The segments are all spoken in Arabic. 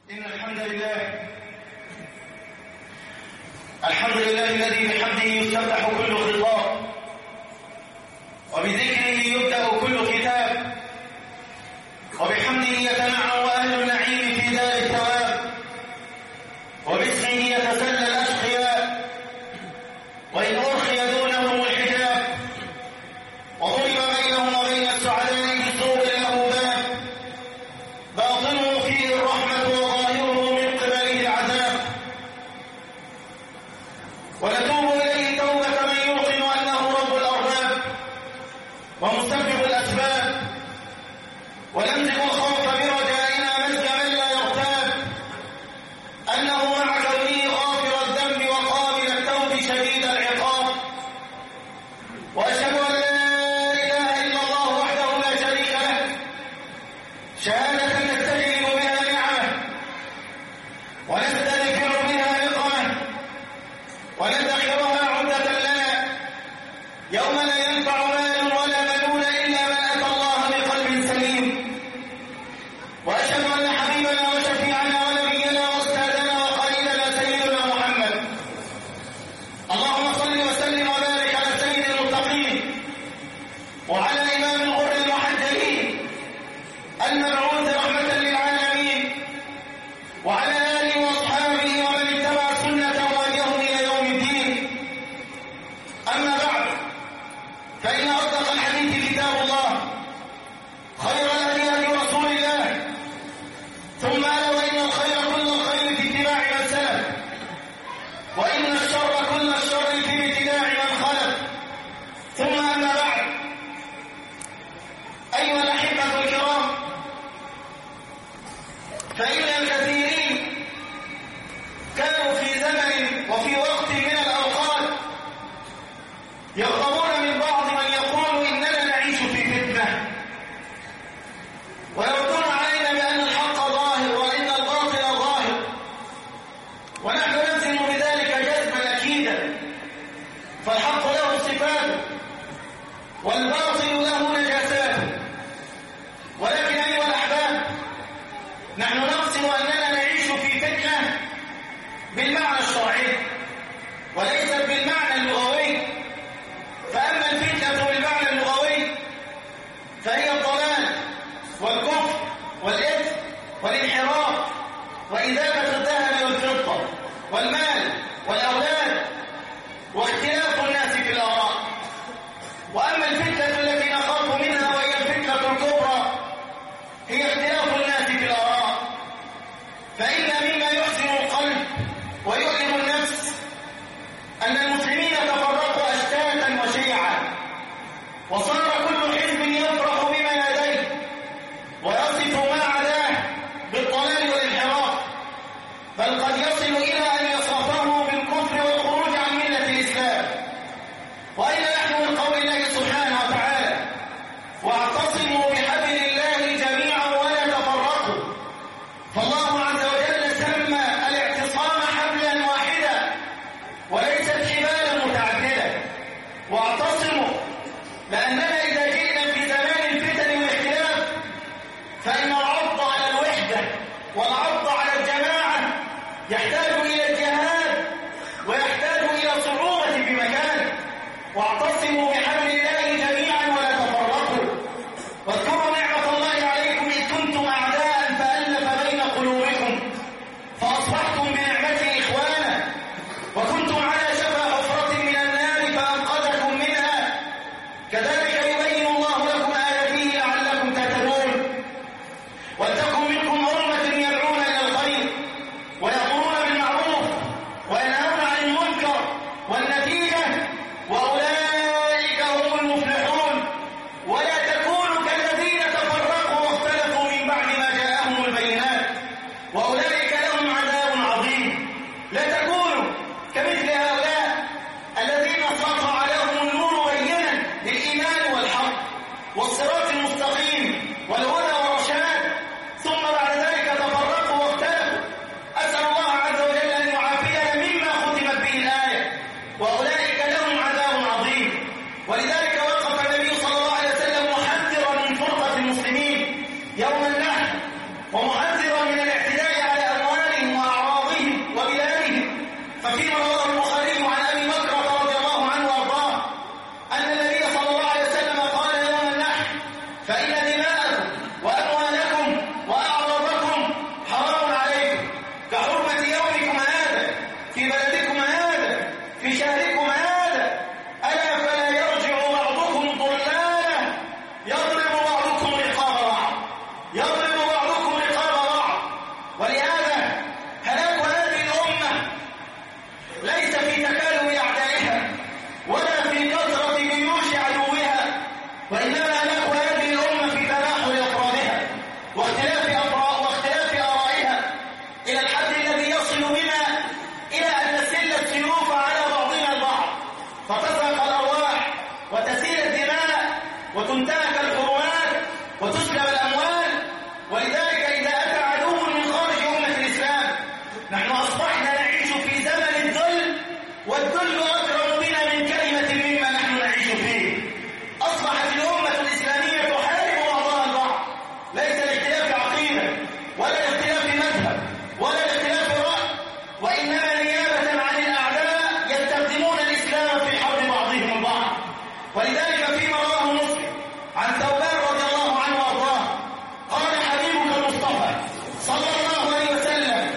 إن الحمد لله الذي بحمده يستفتح كل خطاب وبذكره يبدأ كل كتاب وبحمده يتنعم أهل النعيم في دار الثواب وباسمه يتسلى الأشقياء وإن أرخي دونهم الحجاب وضرب بينهم وبين السعداء بالسوق الأبواب باطنه فيه الرحمة وظاهره من قبله العذاب ونتوب إليه توبة من يوقن أنه رب الأرباب ومسبب الأسباب ونمزق الخوف برجائنا مزج من لا يغتاب أنه مع كونه غافر الذنب وقابل التوب شديد العقاب وأشهد أن لا إله إلا الله وحده لا شريك له شهادة نستجلب بها نعمه ونستذكر بها نقمه وندخرها عدة لنا يوم لا ينفع مال ولا بنون إلا من أتى الله بقلب سليم وأشهد أن حبيبنا وشفيعنا ونبينا وأستاذنا وقليلنا سيدنا محمد اللهم صل وسلم وبارك على سيد المتقين وعلى إمام الغر المحجلين المبعوث رحمة للعالمين وعلى آله وأصحابه ومن اتبع سنة وهديهم إلى يوم الدين أما بعد فإن أصدق الحديث كتاب الله خير الهدي هدي رسول الله ثم ألا وإن الخير كل الخير في اتباع من سلف وإن الشر كل الشر في ابتداع من خلف ثم أما بعد أيها الأحبة الكرام فإن الكثيرين كانوا في زمن وفي وقت من الأوقات يغضبون من بعض من يقول إننا نعيش في فتنة ويردون علينا بأن الحق ظاهر وإن الباطل ظاهر ونحن نلزم بذلك جزما أكيدا فالحق له صفات والباطل له نجاسات ولكن أيها الأحباب نحن نقسم أننا نعيش في فتنة بالمعنى الشرعي وليست بالمعنى اللغوي فأما الفتنة بالمعنى اللغوي فهي الضلال والكفر والإثم والانحراف وإذابة الذهب والفضة والمال والأولاد واختلاف الناس في الآراء وأما الفتنة التي نخاف منها وهي الفتنة الكبرى هي اختلاف الناس في الآراء فإن مما يحزن القلب ويؤلم النفس أن المسلمين تفرقوا أشتاتا وشيعا وصار كل حزب يفرح بما لديه ويصف ما عداه بالضلال والانحراف بل قد يصل إلى أن يصفه فيما رواه البخاري عن أبي بكر رضي الله عنه وأرضاه أن النبي صلى الله عليه وسلم قال يوم النحر: فإن دماءكم وأموالكم وأعراضكم حرام عليكم كحرمة يومكم هذا في بلدكم هذا في شهركم هذا، ألا فلا يرجع بعضكم ضلالا يضرب بعضكم رقاب بعض ولهذا هلاك هذه الأمة ليس في تكالب أعدائها ولا في كثرة جيوش عدوها، وإنما هلاك هذه الأمة في تناحر أفرادها واختلاف آرائها إلى الحد الذي يصل بنا إلى أن نسل السيوف على بعضنا البعض، فتسرق الأرواح وتسيل الدماء وتنتهك الحرمات وتسلب الأموال. ولذلك إذا أتى عدو من خارج أمة الإسلام نحن أصبحنا نعيش في زمن الذل، والذل أقرب بنا من كلمة مما نحن نعيش فيه. أصبحت الأمة الإسلامية تحارب بعضها البعض، ليس لاختلاف عقيدة ولا لاختلاف مذهب ولا لاختلاف رأي، وإنما نيابة عن الأعداء يستخدمون الإسلام في حرب بعضهم البعض. ولذلك فيما رواه مسلم عن ثوبان رضي الله عنه وارضاه قال: حبيبك المصطفى صلى الله عليه وسلم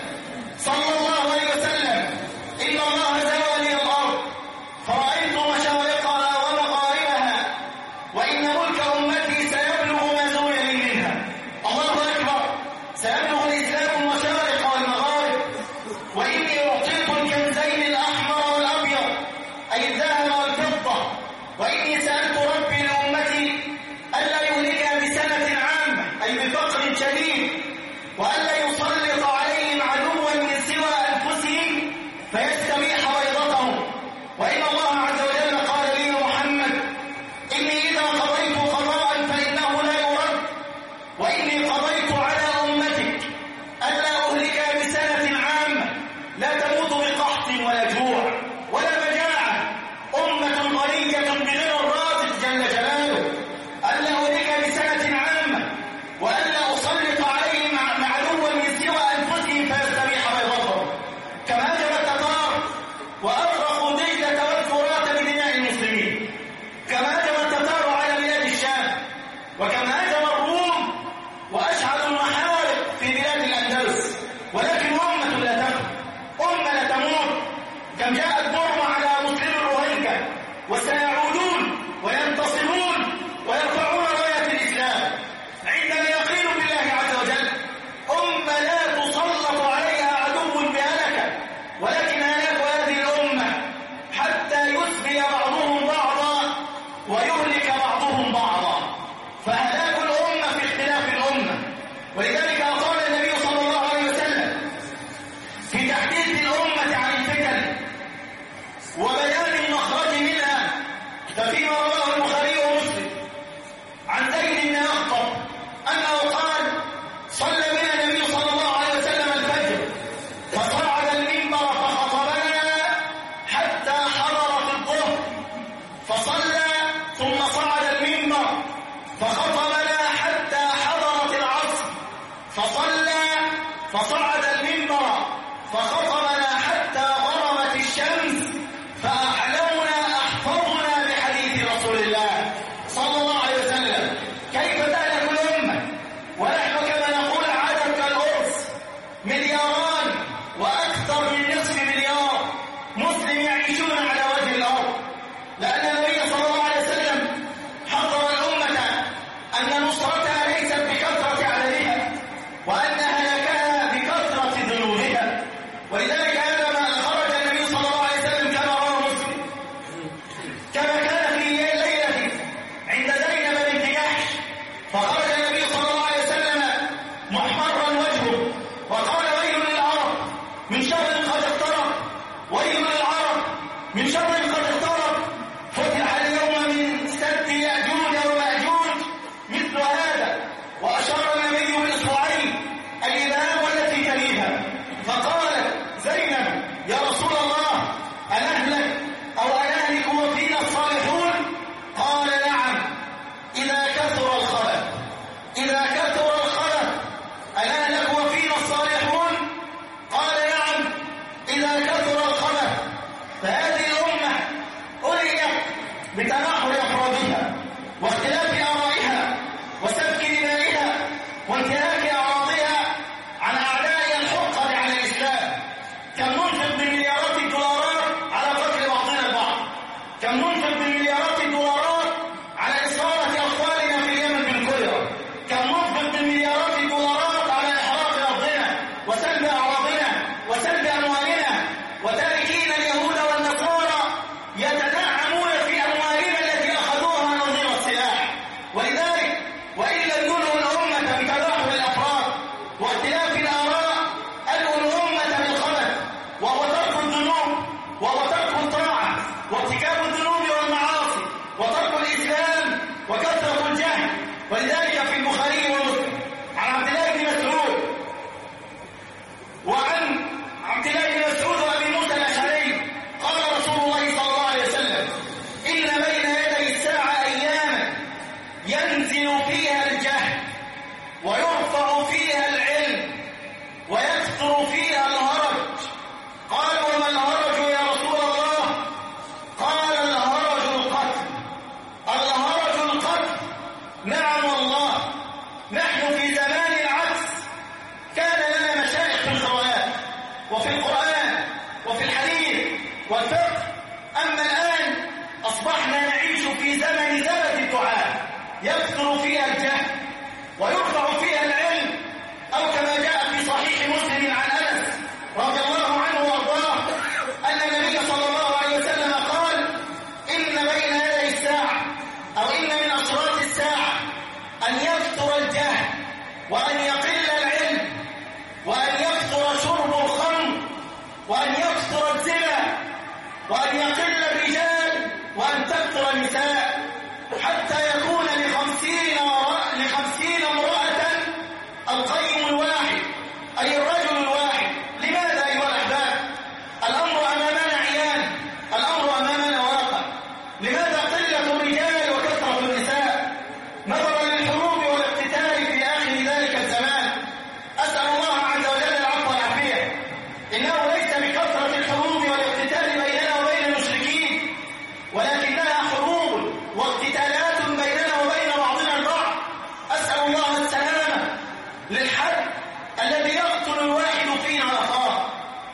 إن الله زوى لي الأرض فرأيت مشارقها ومغاربها، وإن ملك أمتي سيبلغ ما زوي لي منها. الله أكبر، سيبلغ الإسلام المشارق والمغارب. وإني أعطيت الكنزين الأحمر والأبيض أي الذهب والفضة، وإني سألت ربي لأمتي ألا يهلكها بسنة عامة أي بفقر شديد، وألا يسلط عليهم عدوا من سوى أنفسهم فيستبيح بيضتهم. وإن الله عز وجل قال لي محمد: إني إذا قضيت قضاء فإنه لا يرد، وإني قضيت على أمتك ألا أهلكها بسنة عامة لا تموت بقحط ولا جوع ولا مجاعة، أمة غنية بغنى الرازق جل جلاله، ألا أهلكها بسنة عامة وألا أسلط عليهم عدوا من سوى أنفسهم فيستبيح بيضتهم. كما هجم التتار وأغرقوا دجلة والفرات بدماء المسلمين، كما هجم التتار على بلاد الشام، وكما هجم الروم وأشعلوا المحارق في بلاد الأندلس. ولكن أمة لا تموت، أمة لا تموت. كم جاءت بورما على مسلم الروهينجا وسيعودون وينتصرون ويرفعون راية الإسلام عندما يقين بالله عز وجل. أمة لا تسلط عليها عدو بهلكة، ولكن هلاك هذه الأمة حتى يسبي بعضهم بعضا ويهلك بعضهم بعضا، فهلاك الأمة في اختلاف الأمة. ولذلك قال النبي صلى الله عليه وسلم في تحديث الأمة عن الفتن وبيان المخرج منها، ففيما رواه البخاري ومسلم عن زيد بن أخطب أنه قال: صلى بنا النبي صلى الله عليه وسلم الفجر فصعد المنبر فخطبنا حتى حضرت الظهر، فصلى ثم صعد المنبر فخطبنا حتى حضرت العصر، فصلى فصعد المنبر فخطبنا حتى غربت الشمس، فأحلمنا أحفظنا بحديث رسول الله صلى الله عليه وسلم. كيف تهلك الأمة ونحن كما نقول عدد كالأرز، ملياران وأكثر من نصف مليار مسلم يعيشون على وجه الأرض، لأن النبي صلى الله عليه وسلم حضر الأمة أن نصرتها ليست بكثرة عددها وأن هلاكها بكثرة ذنوبها. ولذلك هذا ما خرج النبي صلى الله عليه وسلم كما رواه مسلم، كما كان في ليلة عند زينب بنت جحش، فخرج النبي صلى الله عليه وسلم محمرا وجهه وقال: ويل للعرب من شر قد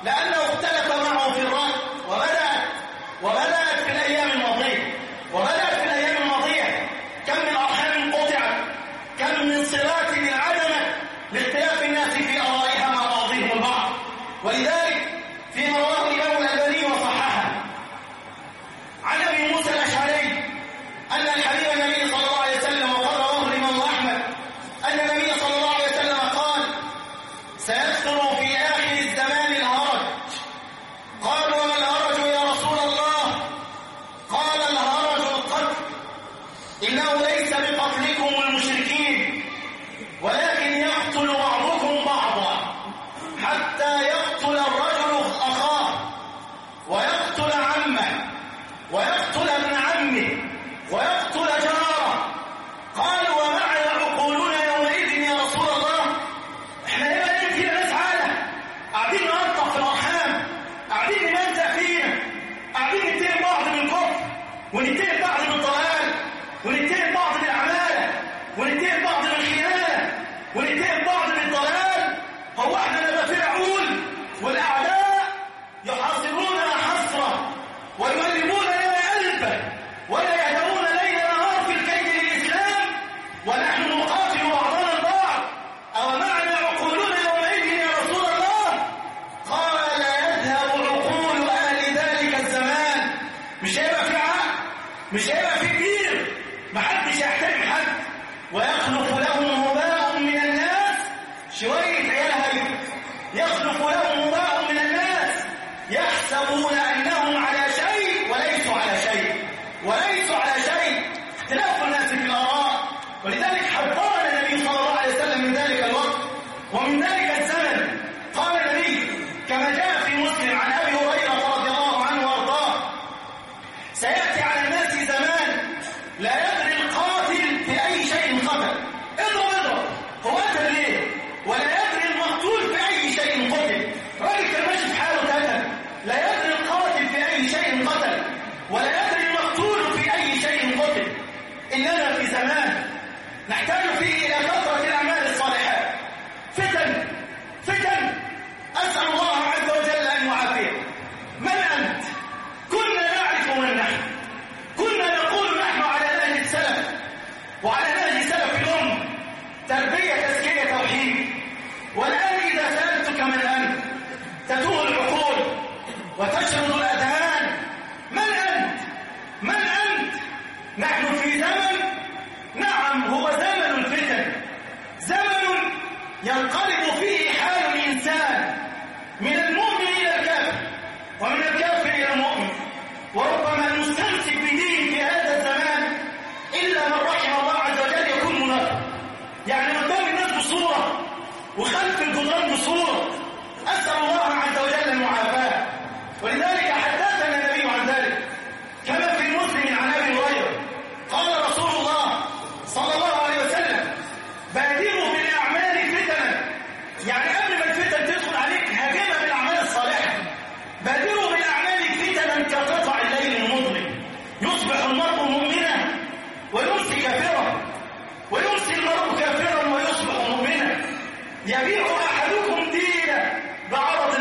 لأنه اختلف معه في الرأي وبدأت في الأيام الماضية كم من أرحام قطعت، كم من صلات انعدمت لاختلاف الناس في آرائها مع بعضهم البعض. ولذلك فيما رواه الإمام الألباني وصححه عن أبي موسى الأشعري أن الحبيب النبي صلى الله عليه وسلم، وقال رواه الإمام أحمد أن النبي صلى الله عليه وسلم قال: سيكثر في آخر الزمان الهرج. قالوا: وما الهرج يا رسول الله؟ قال: الهرج القتل، إنه ليس بقتلكم المشركين، ولكن يقتل بعضكم بعضا حتى يقتل الرجل أخاه ويقتل عمه ويقتل ابن عمه ويقتل جاره. قالوا: ومعنا عقولنا يومئذ يا رسول الله؟ احنا هنا نجد فينا ناس عالة قاعدين نقطع في الأرحام، قاعدين نمزق فينا، قاعدين نتهم بعض بالكفر ونتهم بعض بالضلال ونتهم بعض بالأعمال ونتهم بعض بالخيانة ونتهم بعض بالضلال. هو احنا نبقى في عقول والأعداء يحاصروننا حسرة ويؤلمون لنا قلبا ولا يهدؤون ليل نهار في الكيد للإسلام، ونحن نقاتل بعضنا البعض. أو معنى عقولنا يومئذ يا رسول الله؟ قال: يذهب عقول أهل ذلك الزمان. مش هيبقى في عقل، مش هيبقى في كبير، محدش يحترم حد، ويخلف لهم هباء من الناس. شوية عيال هاي يخلف لهم هباء من الناس يحسبون أنهم على شيء وليسوا على شيء، وليسوا على شيء. اختلاف الناس في الآراء. ولذلك حذرنا النبي صلى الله عليه وسلم من ذلك الوقت ومن ذلك الزمن. قال النبي كما جاء في مسلم عن أبي هريرة رضي الله عنه وارضاه: سيأتي على الناس زمان لا يدري القاتل بأي شيء قتل. اضرب هو قتل ليه؟ ولا يدري المقتول بأي شيء قتل. راجل كان ماشي في حاله قتل. لا يدري القاتل بأي شيء قتل ولا يدري المقتول بأي شيء قتل. إننا في زمان نحتاج فيه إلى كثرة الأعمال الصالحات. فتن أسأل الله عز وجل أن يعافينا. من أنت؟ كنا نعرف من نحن، كنا نقول نحن على نهج السلف وعلى نهج سلف الأمة، تربية تزكية توحيد. والآن إذا سألتك من أنت تتوه العقول وتشرد الأذهان. من أنت؟ من أنت؟ نحن في زمن، نعم هو زمن الفتن، زمن ينقلب فيه حال الإنسان من المؤمن إلى الكافر ومن الكافر إلى المؤمن. وربما المستمسك بدين في هذا الزمان إلا من رحم الله عز وجل يكون منافق، يعني قدام الناس بصورة وخلف الجدران بصورة. أسأل الله عز وجل المعافاة. ولذلك حدثنا النبي عن ذلك كما في مسلم عن أبي هريرة قال رسول الله صلى الله عليه وسلم: بادروا بالأعمال فتنا. يعني قبل ما الفتن تدخل عليك هاجمها بالأعمال الصالحة. بادروا بالأعمال فتنا كقطع الليل المظلم، يصبح المرء مؤمنا ويمسي كافرا، ويمسي المرء كافرا ويصبح مؤمنا. يبيع أحدكم دينه بعرض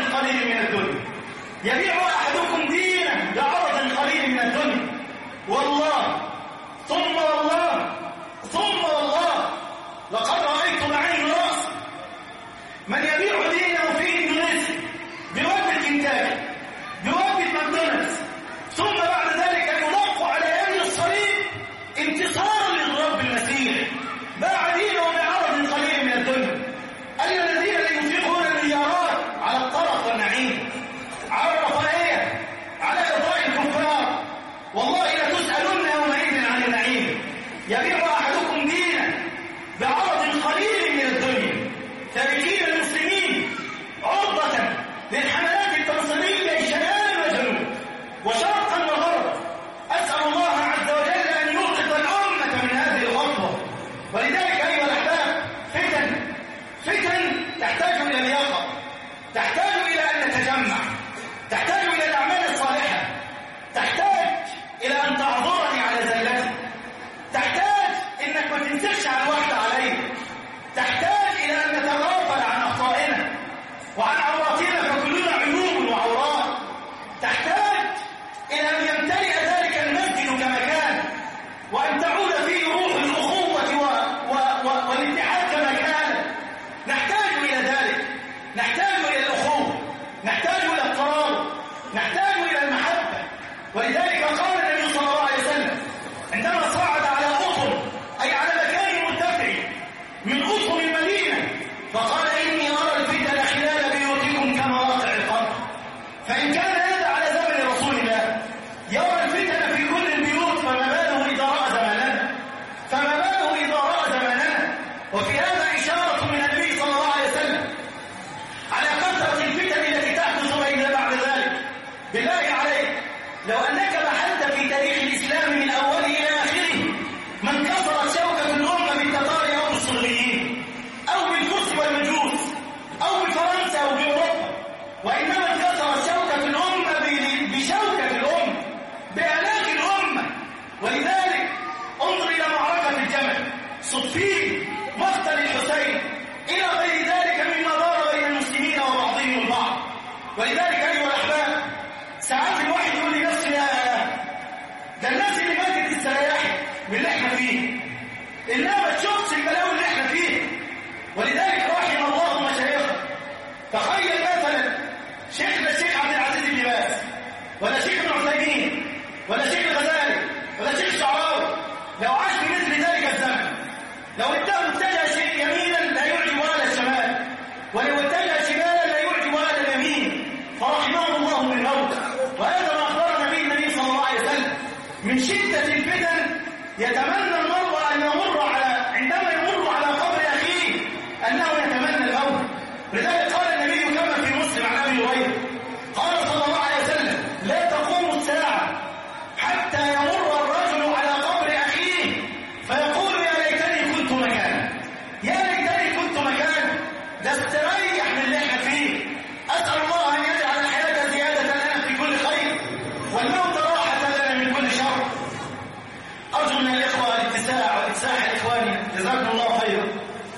فإن كان هذا على زمن رسول الله يرى الفتن في كل البيوت، فما باله إذا رأى زماننا، فما باله إذا رأى زماننا. وفي هذا إشارة من النبي صلى الله عليه وسلم على كثرة الفتن التي تحدث بين بعد ذلك. بالله عليك لو أنك بحثت في تاريخ الإسلام من أوله إلى آخره من كسرت شوكة الأمة بالتتار أو بالصليبيين أو بالفرس والمجوس أو بفرنسا أو بأوروبا، وإنما انكسرت شوكة الأمة بشوكة الأمة بآلاف الأمة. ولذلك انظر إلى معركة الجمل، صفين، مقتل الحسين، إلى غير ذلك مما دار بين المسلمين وبعضهم البعض. ولذلك أيها الأحباب ساعات الواحد يقول لنفسه ده الناس اللي ماتت استريحت من اللي احنا فيه، إنما ما تشوفش البلاوي اللي احنا فيه. ولذلك رحم الله مشايخنا. تخيل مثلا شيخنا الشيخ عبد العزيز بن باز، ولا شيخ ابن عثيمين، ولا شيخ الغزالي، ولا شيخ الشعراوي، لو عاش في مثل ذلك الزمن، لو اتجه شيء يمينا لا يعجب اهل الشمال، ولو اتجه شمالا لا يعجب اهل اليمين، فرحمهم الله بالموت. وهذا ما اخبرنا به النبي صلى الله عليه وسلم من شده الفتن. يتمنى المرء ان يمر عندما يمر على قبر اخيه انه يتمنى الموت. لذلك قال النبي كما في مسلم عن ابي هريره قال صلى الله عليه وسلم: لا تقوم الساعه حتى يمر الرجل على قبر اخيه فيقول يا ليتني كنت مكانه، يا ليتني كنت مكانه، ده استريح من اللي احنا فيه. اسال الله ان يجعل الحياه زياده لنا في كل خير والموت راحه لنا من كل شر. ارجو من الاخوه الاتساع واتساع اخواني، جزاكم الله خيرا.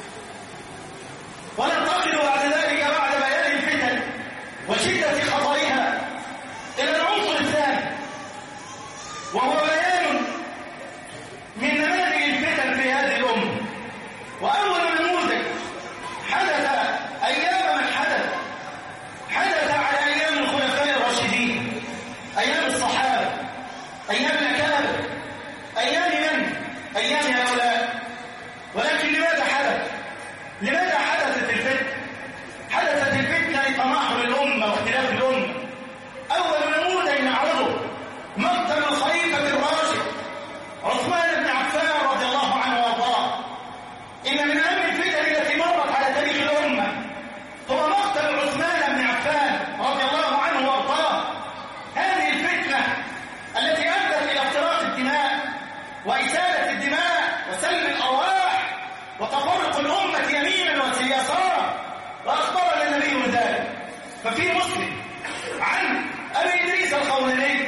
وننتقل بعد ذلك بعد بيان الفتن وشده خطرها الى العنصر الثاني، وهو بيان من نماذج الفتن في هذه الامه. واول نموذج حدث ايام من حدث على ايام الخلفاء الراشدين، ايام الصحابه، ايام الاكابر، ايام من؟ ايام هؤلاء. ولكن لماذا حدث؟ لماذا حدثت الفتنه؟ حدثت الفتنه لتماحر الامه واختلاف الامه. اول نموذج نعرضه مقتل الخليفه الراشد عثمان بن عفان رضي الله عنه وارضاه. ان من اهم الفتن التي مرت على تاريخ الامه هو مقتل عثمان بن عفان رضي الله عنه وارضاه. هذه الفتنه التي ادت الى افتراق الدماء واساله الدماء وسلب الارواح وتفرق الامه يمينا ويسارا، واخبرنا النبي من ذلك. ففي مسلم عن ابي ادريس الخولاني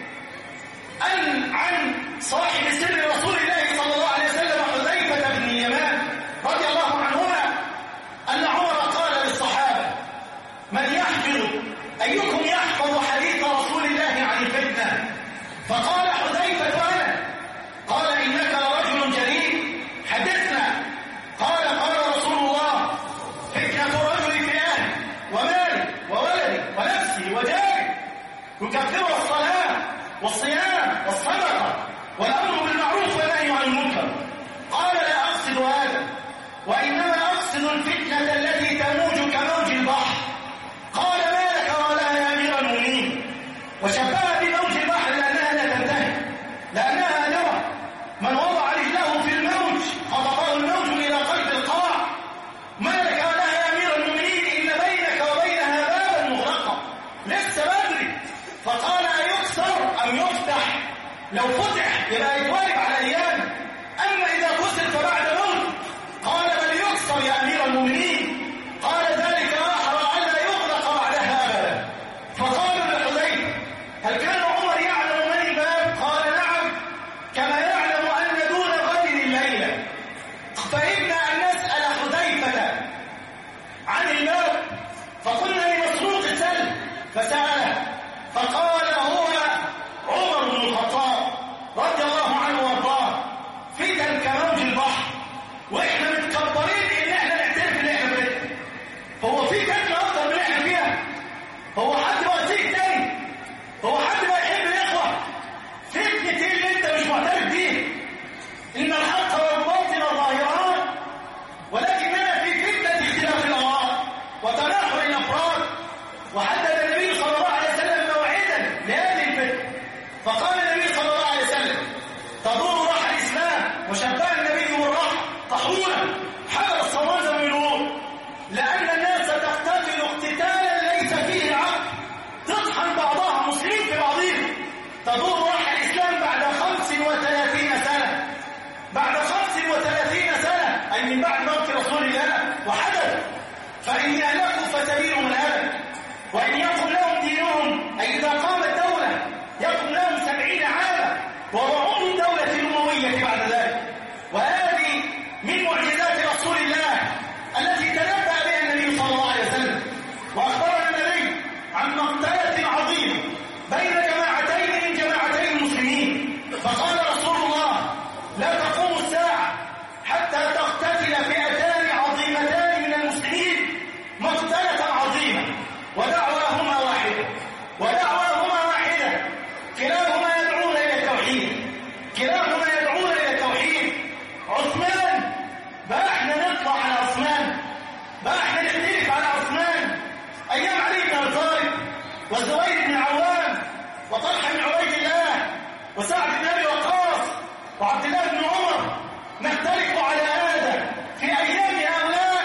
عن صاحب سر رسول الله صلى الله عليه وسلم حذيفه بن اليمان رضي الله عنهما ان عمر قال للصحابه: من يحفظ ايكم يحفظ حديث رسول الله عن الفتنه؟ فقال حذيفه: انا. قال: انك لرجل جليل، حدثنا. قال رسول الله: فتنه الرجل في اهله وماله وولده ونفسه وجاره يكفر الصلاه والصيام والصدقه والامر بالمعروف والنهي عن المنكر. قال: لا اقصد هذا، وانما اقصد الفتنه التي تموج كموج البحر. قال: ما لك ولها يا امير المؤمنين؟ وشبهها بموج البحر لانها لا تنتهي، لانها نوى من وضع رجله في الموج خطفه الموج الى قلب القاع. ما لك ولها يا امير المؤمنين؟ ان بينك وبينها بابا مغلقا لسه بدري. فقال: ايكسر ام يفتح؟ لو فتح يبقى يتواجب على ايام، اما اذا كسر فبعد موت. قال: بل يكسر يا امير المؤمنين. قال: ذلك احرى الا يغلق بعدها ابدا. فقالوا لحذيفه: هل كان عمر يعلم من الباب؟ قال: نعم، كما يعلم ان دون غد الليله. فإبنا ان نسال حذيفه عن الباب، فقلنا لمسروق سل، فساله فقال: هو عمر بن الخطاب رضي الله عنه وارضاه. فتن كموج البحر، واحنا متكبرين ان احنا نعترف ان احنا فتن. هو في فتنه اكتر من احنا فيها؟ هو حد بقى شيء تاني؟ هو حد بقى يحب الاخوه؟ فتنه ايه اللي انت مش معترف بيه؟ ان الحق والباطل ظاهران، ولكننا في فتنه اختلاف الاراء وتناحر الافراد. وحدد النبي صلى الله عليه والزبير بن عوام وطلحة بن عبيد الله وسعد بن أبي وقاص وعبد الله بن عمر نختلف على هذا في أيام هؤلاء.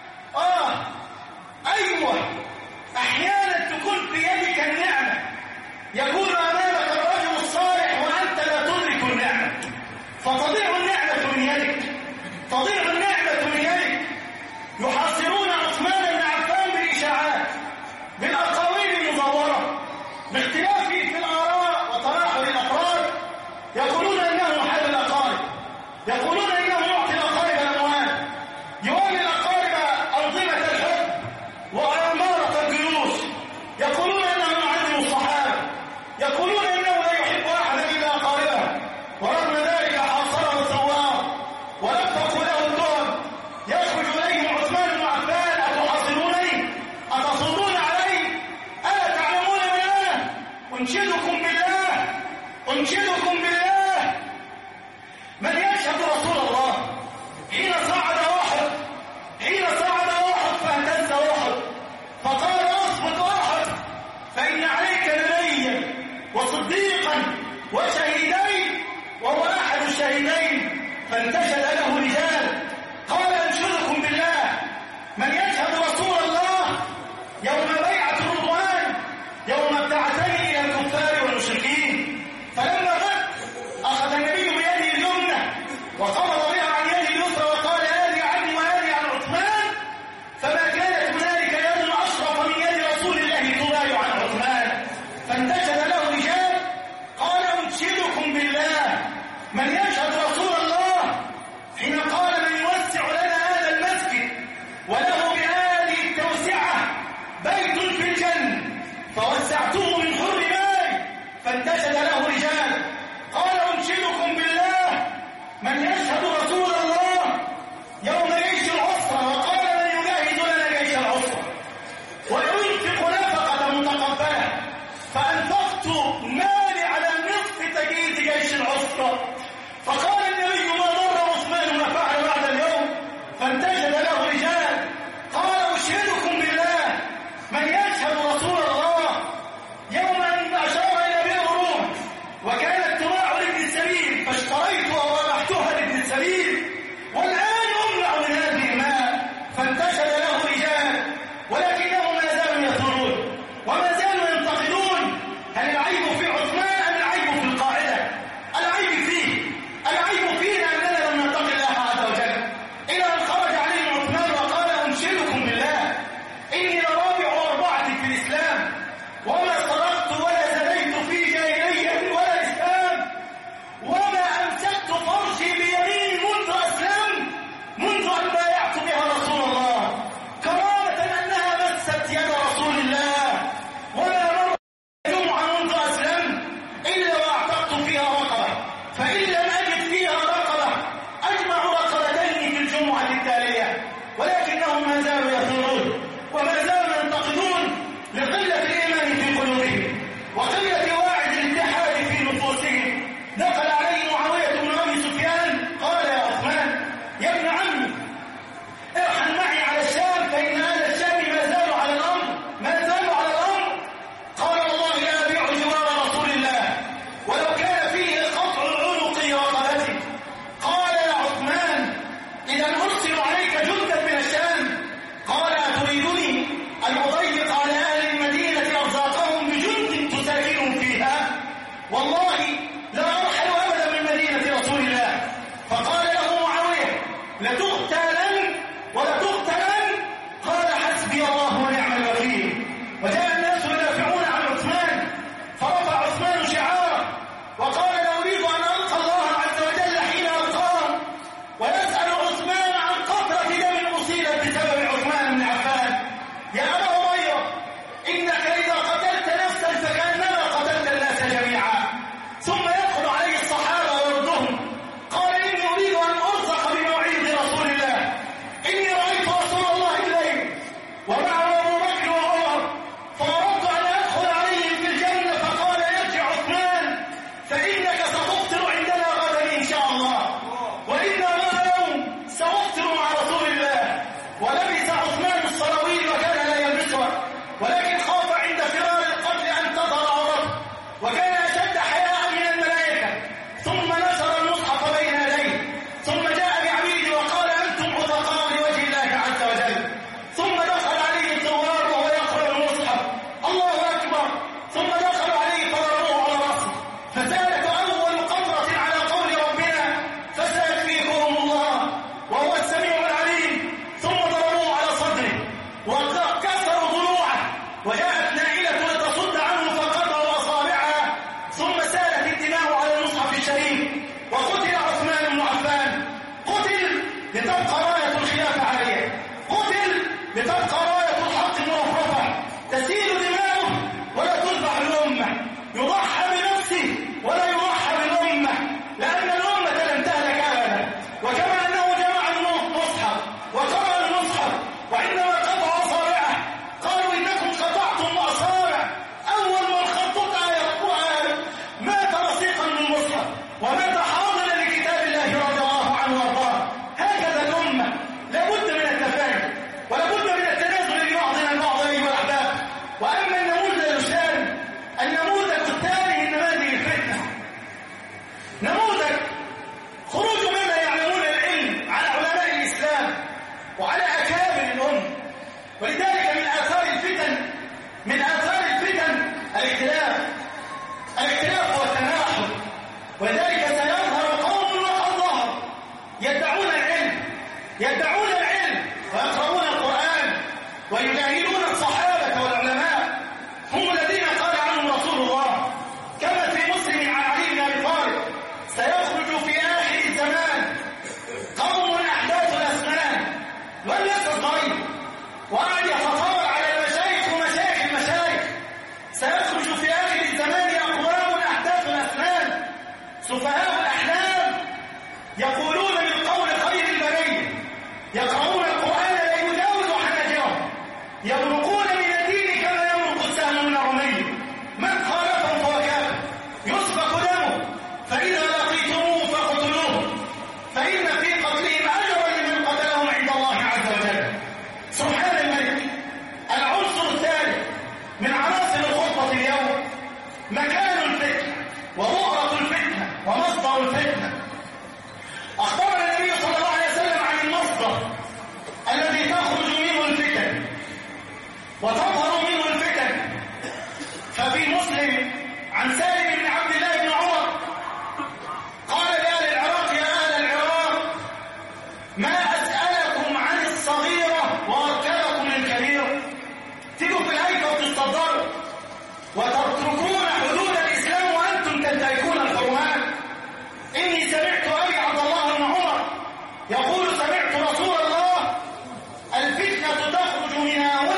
أيوة، أحيانا تكون في يدك النعمة، يكون أمامك الرجل الصالح وأنت لا تدرك النعمة، فتضيع النعمة من يدك، تضيع النعمة من يدك. يحاصرون عثمان بن عفان بالإشاعات، بالأقاويل المزورة، باختلاف في الآراء وتناحر الأفراد. يقولون إنه محل الأقارب، يقولون إنه يعطي الأقارب الأموال، يولي الأقارب أنظمة الحب وأمارة الجيوش، يقولون إنه يعلم الصحابة، يقولون إنه لا يحب أحدا إلا أقاربه، ورغم ذلك حاصره الثوار ولفقوا له الدهر. يخرج إليهم عثمان بن عفان: أتحاصرونني؟ أتصدون علي؟ ألا تعلمون من أنا؟ أنشدكم بالله، أنشدكم بالله، من يشهد رسول الله حين صعد أحد، حين صعد أحد فاهتز أحد فقال: أصبت أحد فإن عليك نبيا وصديقا وشهيدين، وهو أحد الشهيدين. فانتشد له رجال، قال: أنشدكم بالله، من يشهد رسول الله يوم بيعة الرضوان، يوم ابتعثني إلى الكفار والمشركين. فلما غد أخذ النبي بيده اليمنى وقبض بها عن يده اليسرى وقال: آلي عني وآلي عن عثمان. فما كانت هنالك يد أشرف من يد رسول الله تبايع عن عثمان. فانتشد له رجال، قال: أنشدكم بالله، من يشهد رسول الله حين قال: من يوسع لنا هذا المسجد وله بهذه التوسعة بيت في الجنة فوسعته من حر ماي. فانتشد له رجال، قال: أنشدكم بالله، من يشهد رسول الله يوم جيش العسرة وقال: من يجاهد لنا جيش العسرة وينفق نفقة متقبلة، فأنفقت مالي على نصف تجهيز جيش العسرة. فقال النبي: ما ضر عثمان ما فعل بعد اليوم. فانتشد له رجال، قال: أشهدكم بالله، من يشهد رسول الله يوم أن أشار إلى بئر روم وكانت تباع لابن السبيل فاشتريتها وربحتها لابن السبيل والآن أمنع من هذه المال. فانتشد له رجال، ولكنهم ما زالوا يثورون وما زالوا ينتقدون. هل العيب في عثمان أم العيب في القاعدة؟ العيب فيه، العيب فينا أننا لم نتق الله عز وجل، إلى أن خرج عليهم عثمان وقال: أنشدكم بالله، إني لرابع أربعة في الإسلام، وما سرقت ولا زنيت في جاهلية ولا إسلام، وما أمسكت فرجي بيميني منذ أسلمت، منذ أن بايعت بها رسول الله، كرامة أنها مست يد رسول الله، وما مر جمعة منذ أسلمت إلا وأعتقت فيها رقبة، فإن لم أجد فيها رقبة أجمع رقبتين في الجمعة التالية. ولكنهم ما زالوا يثورون وما زالوا ينتقدون لقلة الإيمان في قلوبهم وقلة واعد الاتحاد في نفوسهم. دخل عليه معاوية بن أبي سفيان قال: يا عثمان، يا ابن عمي، ارحل معي على الشام، فإن أهل الشام ما زالوا على الأمر، ما زالوا على الأمر. قال: والله لا أبيع جوار رسول الله ولو كان فيه قطع العنق ورقبتي. قال: يا عثمان، إذا أرسل عليك جندا من الشام. قال: أتريدني أن أضيق على أهل المدينة أرزاقهم بجند تساكنهم فيها؟ والله لا أرحل أبدا من مدينة رسول الله. فقال له معاوية: لتقتلن ولتقتلن. قال: حسبي الله ونعم الوكيل. وجاء الناس يدافعون عن عثمان، فرفع عثمان شعاره وقال: لا أريد أن ألقى الله عز وجل حين ألقاه. ويسأل عثمان عن قطرة دم أصيبت بسبب عثمان بن عفان: يا أبا هريرة، إنك إذا قتلت نفسا فكأنما قتلت الناس جميعا. ثم يدخل عليه الصحابة ويردهم، قال: إني أريد أن أرزق بموعد رسول الله، إني رأيت رسول الله الليل ومعه أبو بكر وعمر، فأردت أن أدخل عليهم في الجنة. فقال: يرجع عثمان، فإنك ستفطر عندنا غدا إن شاء الله، وإنا ما يوم سأفطر مع رسول الله. ولبس عثمان السراويل وكان لا يلبسها، ولكن خاف عند فراق الاختلاف هو التناحر، ولذلك سيظهر قوم وقد ظهر يدعون العلم ويقرؤون القرآن ويجاهدون الصحابة والعلماء، هم الذين قال عنهم رسول الله كما في مسلم عن علي بن ابي طالب: سيخرج في آخر الزمان قوم أحداث الأسنان. والناس الضعيف وقعد يتطاول على المشايخ ومشايخ المشايخ. سيخرج في آخر الزمان أقوام أحداث الأسنان سفهاء الأحلام يقولون من قول خير البرية، يقرؤون القرآن لا يجاوز حناجرهم، يمرقون من الدين كما يمرق السهم من الرمي، من خالفهم فهو كافر يسفك دمه، فإذا لقيتموه فاقتلوه فإن في قتلهم أجرا لمن قتلهم عند الله عز وجل. سبحان الملك. العنصر الثالث من عناصر الخطبة اليوم مكان الفتنة وبؤرة الفتنة ومصدر الفتنة. أخبرنا النبي صلى الله عليه وسلم عن المصدر الذي تخرج منه الفتن وتظهر منه الفتن. ففي مسلم عن سالم بن عبد الله بن عمر قال لأهل العراق: يا أهل العراق، ما أسألكم عن الصغيرة وأركبكم الكبيرة. تيجوا في الهيكل وتتصدروا وتتركون حدود الإسلام وأنتم تنتهكون الحرمات. إني سمعت أبي عبد الله بن عمر يقول: سمعت رسول الله: الفتنة تخرج من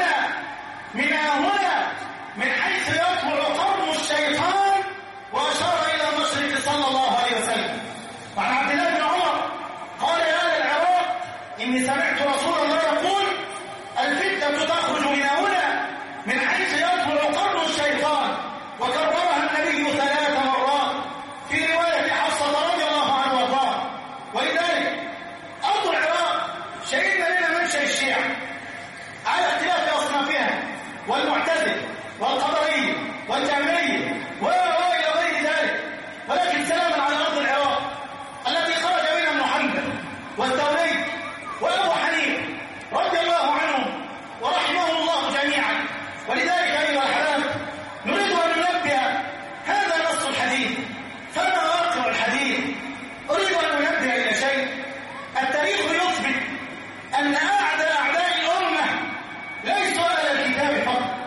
هنا من حيث يطلع قرن الشيطان، وأشار إلى المشرق صلى الله عليه وسلم. وعن عبد الله بن عمر قال: يا أهل العراق، إني سمعت رسول الله يقول: الفتنة تخرج من حيث يطلع قرن الشيطان، وكررها النبي 3 مرات في رواية حفصة رضي الله عنها وارضاها. ولذلك أرض العراق شهدنا لنا منشأ الشيعة على اختلاف أصنافها والمعتزلة والقدرية والجهمية وإلى غير ذلك، ولكن سلاما على أرض العراق التي خرج منها ابن حنبل والثوري وأبو حنيفة رضي الله عنهم ورحمهم الله جميعا. ولذلك أيها الأحباب، نريد أن ننبه: هذا نص الحديث، فما واقع الحديث؟ أريد أن ننبه إلى شيء. التاريخ يثبت أن أعداء الأمة ليسوا أهل الكتاب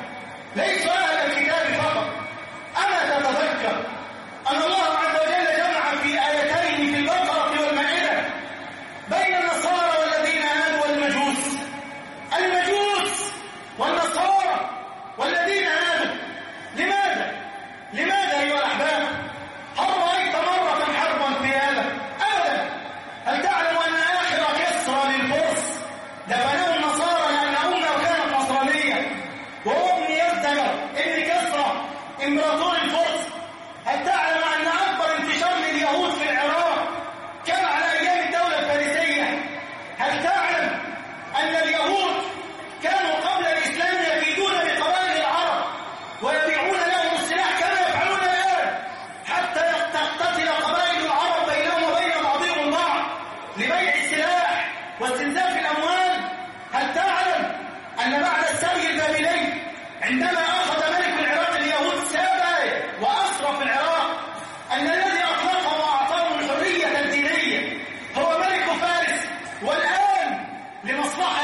فقط. أما تتذكر أن الله عز وجل جمع في آيتين في البقرة والمائدة بين النصارى والذين آمنوا المجوس والنصارى والذين آمنوا. لماذا أيها الأحباب؟ هل رأيت مرة حربا في هذا؟ أبدا. هل تعلم أن آخر كسرى للفرس دفنه النصارى لأن أمه كانت نصرانية، وهو ابن يزدجر ابن كسرى إمبراطور الفرس؟ هل تعلم أن أكبر انتشار لليهود في العراق كان على أيام الدولة الفارسية؟ هل تعلم أن اليهود كانوا قبل الإسلام يكيدون بقبائل العرب ويبيعون لهم السلاح كما يفعلون الآن، حتى تقتتل قبائل العرب بينهم وبين بعضهم البعض لبيع السلاح واستنزاف الأموال؟ هل تعلم أن بعد السبي البابلي عندما أخذ ملك العراق اليهود سابا وأسرى في العراق، أن الذي أطلقه وأعطاهم الحرية الدينية هو ملك فارس؟ والآن لمصلحة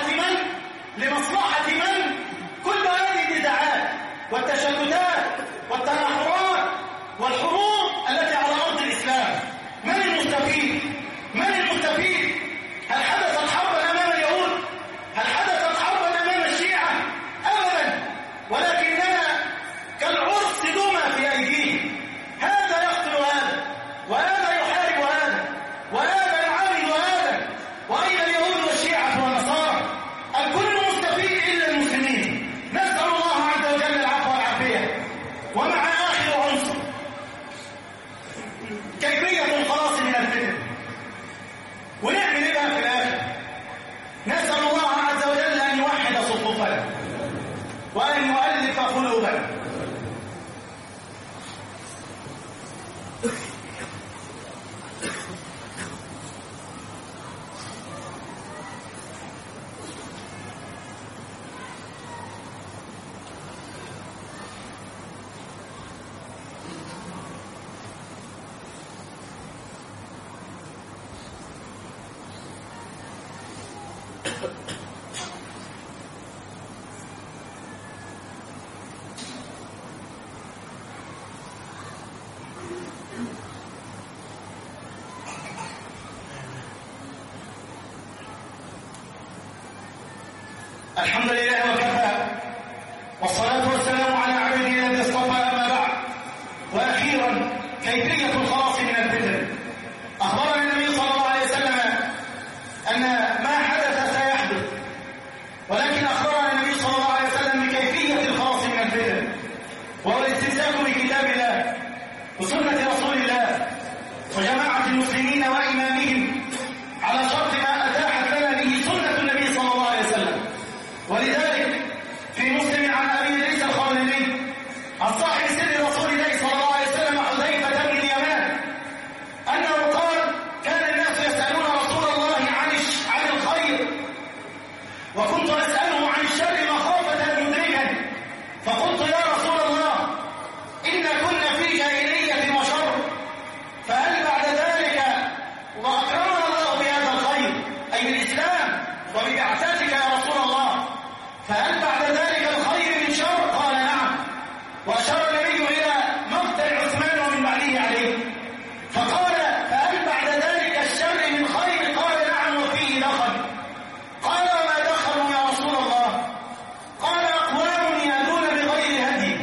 من؟ كل هذه النزاعات والتشتتات والتناحرات والحروب التي على أرض الإسلام، من المستفيد؟ هل حدثت حربا أمام اليهود؟ هل حدثت حربا أمام الشيعة؟ أبدا. ولكننا كالعرس دمى في أيديهم، هذا يقتل هذا وهذا يحارب هذا وهذا يعامل هذا. وأين اليهود والشيعة والنصارى؟ الكل مستفيد إلا المسلمين. نسأل الله عز وجل العفو والعافية. ومع آخر عنصر كيفية الخلاص من الفتن، ونعمل إيه بقى في الآخر؟ نسأل الله عز وجل أن يوحد صفوفنا وأن يؤلف قلوبنا. الحمد لله وكفى، والصلاة والسلام على عبده الذي اصطفى، أما بعد. وأخيرا كيفية الخلاص من الفتن. أخبرنا النبي صلى الله عليه وسلم أن ما حدث سيحدث، ولكن أخبرنا النبي صلى الله عليه وسلم بكيفية الخلاص من الفتن، وهو الاستمساك بكتاب الله وسنة رسول الله وجماعة المسلمين وإمامهم على شرط ما أتاحت لنا به سنة النبي صلى الله عليه وسلم. ولذلك في مسلم عن أبي إدريس الخولاني عن صاحب سر رسول الله صلى الله عليه وسلم حذيفة بن اليمان أنه قال: كان الناس يسألون رسول الله عن الخير، وكنت أسأله عن الشر مخافة أن يدركني، فقلت: يا رسول الله، إن كنا في جاهلية وشر، فهل بعد ذلك وأكرمنا الله بهذا الخير أي بالإسلام وببعثتك يا رسول الله، فهل بعد ذلك الخير من شر؟ قال: نعم. وأشار النبي إلى مقتل عثمان ومن بعده عليه، فقال: فهل بعد ذلك الشر من خير؟ قال: نعم، وفيه دخل. قال: وما دخلوا يا رسول الله؟ قال: أقوام يهدون بغير هدي.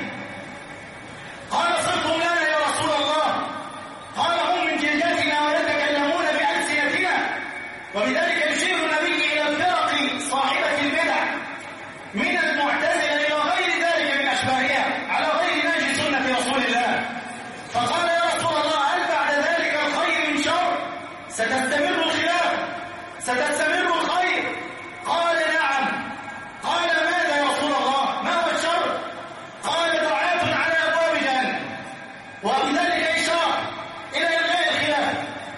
قال: صفهم لنا يا رسول الله. قال: هم من جلدتنا ويتكلمون بألسنتنا. وبذلك يشير النبي إلى الفرق صاحبة البدع من المعتزلة إلى غير ذلك من أشباهها على غير نهج سنة رسول الله. فقال: يا رسول الله، هل بعد ذلك الخير من شر؟ ستستمر الخلاف، ستستمر الخير؟ قال: نعم. قال: ماذا يا رسول الله؟ ما هو الشر؟ قال: دعاة على أبواب جهنم. وبذلك إشارة إلى إلغاء الخلاف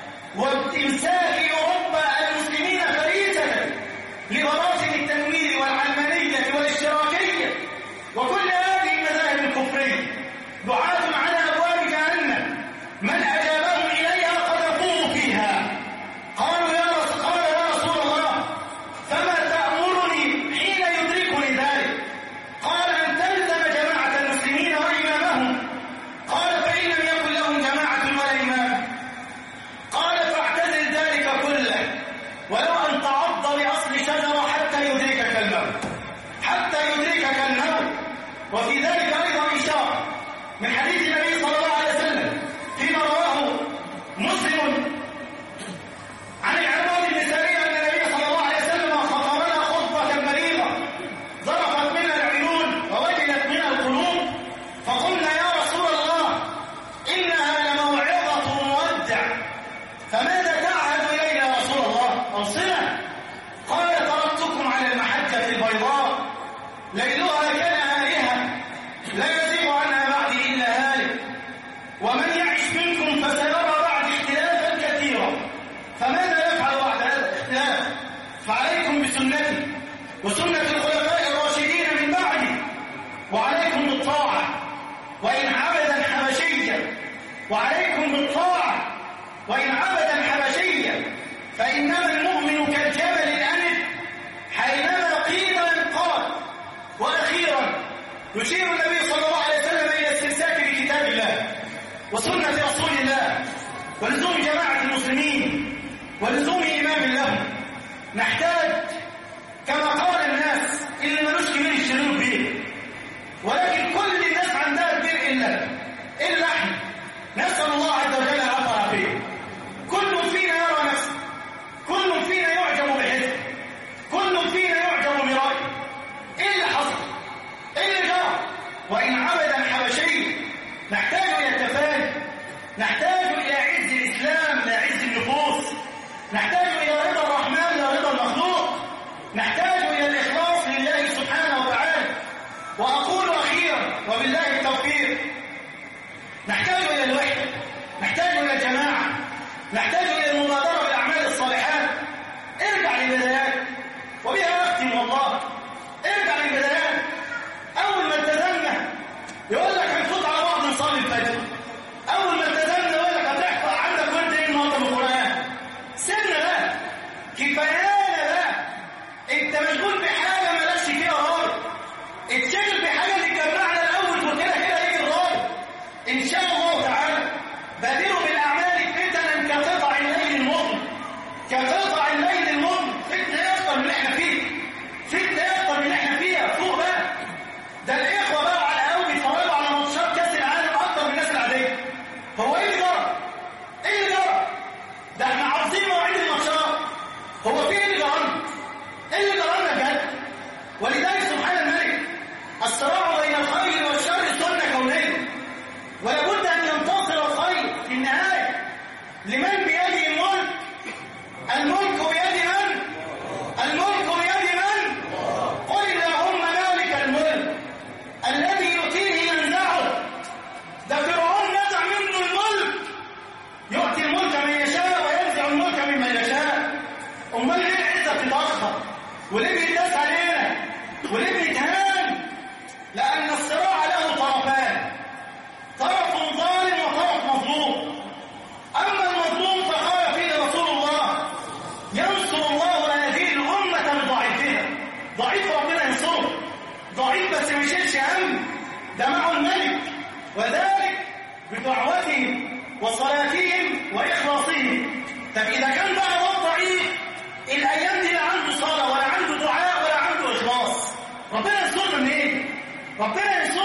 وامساك أوروبا المسلمين فريسة لبراثن التنوير والعلمانية والاشتراكية وكل هذه المذاهب الكفرية. دعاة على أبواب جهنم، من أجابهم إليها قذفوه فيها. قالوا: يا رسول الله، فما تأمرني حين يدركني ذلك؟ قال: أن تلزم جماعة المسلمين وإمامهم. قال: فإن لم يكن لهم جماعة ولا إمام؟ قال: فاعتزل ذلك كله، ولو أن تعض بأصل شجرة حتى يدركك الموت، حتى يدركك الموت. وفي ذلك أيضا إشارة من حديث النبي صلى الله عليه وسلم فيما رواه مسلم عن العرباض بن سارية أن النبي صلى الله عليه وسلم خطبنا خطبة بليغة ظرفت منها العيون ووجلت منها القلوب، فقلنا: يا رسول الله، إنها لموعظة مودع، فماذا تعهد إلينا يا رسول الله؟ أوصنا. قال: تركتكم على المحجة البيضاء ليلها كنهارها لا يزيغ عنها بعدي إلا هالك، ومن يعش منكم فسيرى بعد اختلافا كثيرا، فماذا يفعل بعد هذا الاختلاف؟ فعليكم بسنتي وسنة الخلفاء الراشدين من بعدي، وعليكم بالطاعة وإن عبدا حبشيا، وعليكم بالطاعة وإن عبدا حبشيا، فإنما المؤمن كالجبل الأنف حينما قيل ينقاد. وأخيرا يشير النبي صلى الله عليه وسلم إلى الاستمساك بكتاب الله وسنة رسول الله ولزوم جماعة المسلمين ولزوم إمام لهم. نحتاج كما قال الناس اللي ملوش كبير يشترون به، ولكن كل الناس عندها كبير إلا احنا. نسأل الله عز وجل العفو والعافية. كل فينا يرى نفسه، كل فينا يعجب بحزبه، كل فينا يعجب برأيه. إيه اللي حصل؟ إيه اللي جرى؟ وإن عبدا حبشي. نحتاج إلى التفاني، نحتاج إلى عز الإسلام لا عز النفوس، نحتاج إلى رضا الرحمن لا رضا المخلوق، نحتاج إلى الإخلاص لله سبحانه وتعالى. وأقول أخيرا وبالله التوفيق، نحتاج إلى الوحدة، نحتاج إلى الجماعة، نحتاج إلى المبادرة بالأعمال الصالحات. ارجع للبدايات، وبها أختم والله. ارجع للبدايات. أول ما التزمنا يقول لك هنفوت على بعض نصلي الفجر. أول ما التزمنا يقول لك هتحفظ عندك وأنت إيه النهارده من القرآن. سيبنا بقى، كفايانا بقى وصلاتهم وإخلاصهم. طب إذا كان بقى هو ضعيف الأيام دي لا عنده صلاة ولا عنده دعاء ولا عنده إخلاص، ربنا يستر منين؟ ربنا يستر